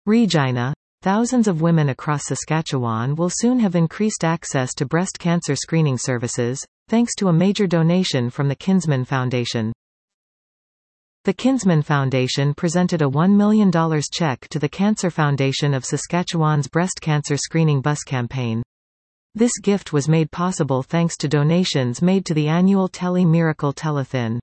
Regina. Thousands of women across Saskatchewan will soon have increased access to breast cancer screening services, thanks to a major donation from the Kinsman Foundation. The Kinsman Foundation presented a $1 million check to the Cancer Foundation of Saskatchewan's breast cancer screening bus campaign. This gift was made possible thanks to donations made to the annual Tele Miracle Telethon.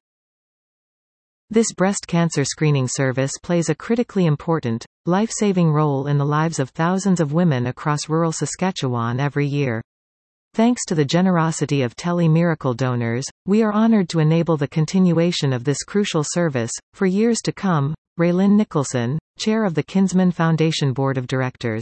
This breast cancer screening service plays a critically important, life-saving role in the lives of thousands of women across rural Saskatchewan every year. Thanks to the generosity of Tele Miracle donors, we are honored to enable the continuation of this crucial service for years to come. Raylyn Nicholson, chair of the Kinsman Foundation Board of Directors.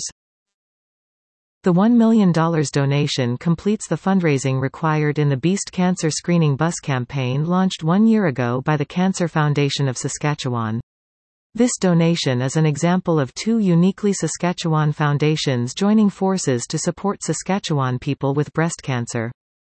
The $1 million donation completes the fundraising required in the Beast Cancer Screening Bus campaign launched 1 year ago by the Cancer Foundation of Saskatchewan. This donation is an example of two uniquely Saskatchewan foundations joining forces to support Saskatchewan people with breast cancer.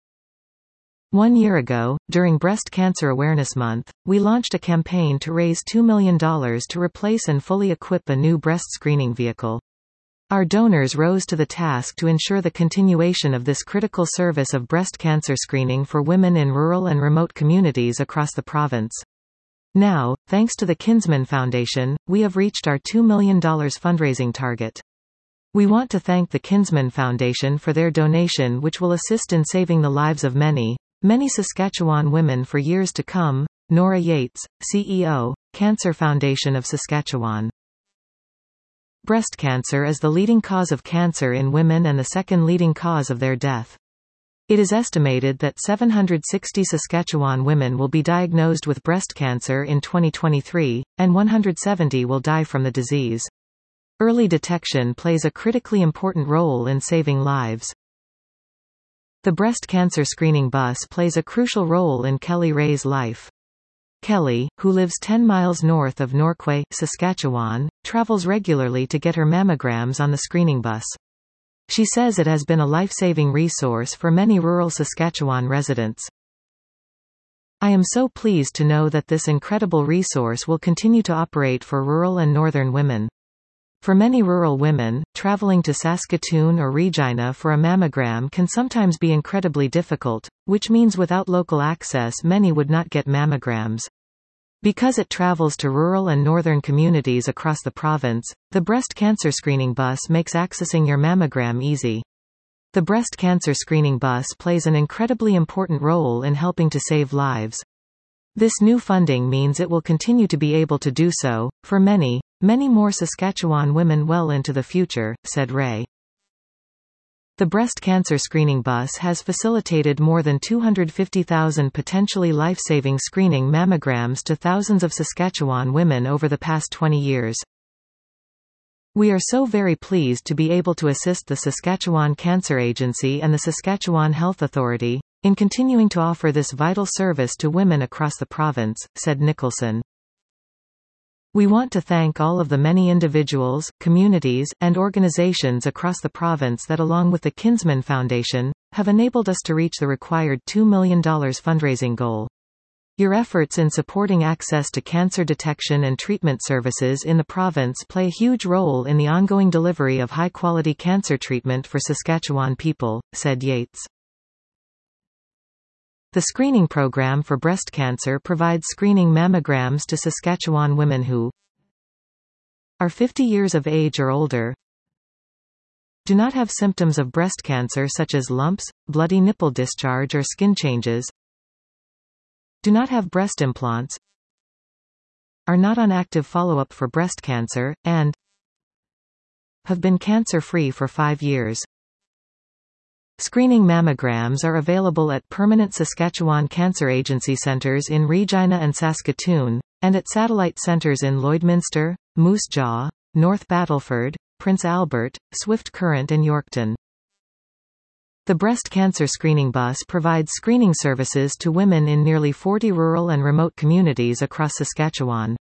1 year ago, during Breast Cancer Awareness Month, we launched a campaign to raise $2 million to replace and fully equip a new breast screening vehicle. Our donors rose to the task to ensure the continuation of this critical service of breast cancer screening for women in rural and remote communities across the province. Now, thanks to the Kinsman Foundation, we have reached our $2 million fundraising target. We want to thank the Kinsman Foundation for their donation, which will assist in saving the lives of many, many Saskatchewan women for years to come. Nora Yates, CEO, Cancer Foundation of Saskatchewan. Breast cancer is the leading cause of cancer in women and the second leading cause of their death. It is estimated that 760 Saskatchewan women will be diagnosed with breast cancer in 2023, and 170 will die from the disease. Early detection plays a critically important role in saving lives. The breast cancer screening bus plays a crucial role in Kelly Ray's life. Kelly, who lives 10 miles north of Norquay, Saskatchewan, travels regularly to get her mammograms on the screening bus. She says it has been a life-saving resource for many rural Saskatchewan residents. I am so pleased to know that this incredible resource will continue to operate for rural and northern women. For many rural women, traveling to Saskatoon or Regina for a mammogram can sometimes be incredibly difficult, which means without local access many would not get mammograms. Because it travels to rural and northern communities across the province, the breast cancer screening bus makes accessing your mammogram easy. The breast cancer screening bus plays an incredibly important role in helping to save lives. This new funding means it will continue to be able to do so, for many, many more Saskatchewan women well into the future, said Ray. The breast cancer screening bus has facilitated more than 250,000 potentially life-saving screening mammograms to thousands of Saskatchewan women over the past 20 years. We are so very pleased to be able to assist the Saskatchewan Cancer Agency and the Saskatchewan Health Authority in continuing to offer this vital service to women across the province, said Nicholson. We want to thank all of the many individuals, communities, and organizations across the province that, along with the Kinsman Foundation, have enabled us to reach the required $2 million fundraising goal. Your efforts in supporting access to cancer detection and treatment services in the province play a huge role in the ongoing delivery of high-quality cancer treatment for Saskatchewan people, said Yates. The screening program for breast cancer provides screening mammograms to Saskatchewan women who are 50 years of age or older, do not have symptoms of breast cancer such as lumps, bloody nipple discharge or skin changes, do not have breast implants, are not on active follow-up for breast cancer, and have been cancer-free for 5 years. Screening mammograms are available at permanent Saskatchewan Cancer Agency centres in Regina and Saskatoon, and at satellite centres in Lloydminster, Moose Jaw, North Battleford, Prince Albert, Swift Current and Yorkton. The breast cancer screening bus provides screening services to women in nearly 40 rural and remote communities across Saskatchewan.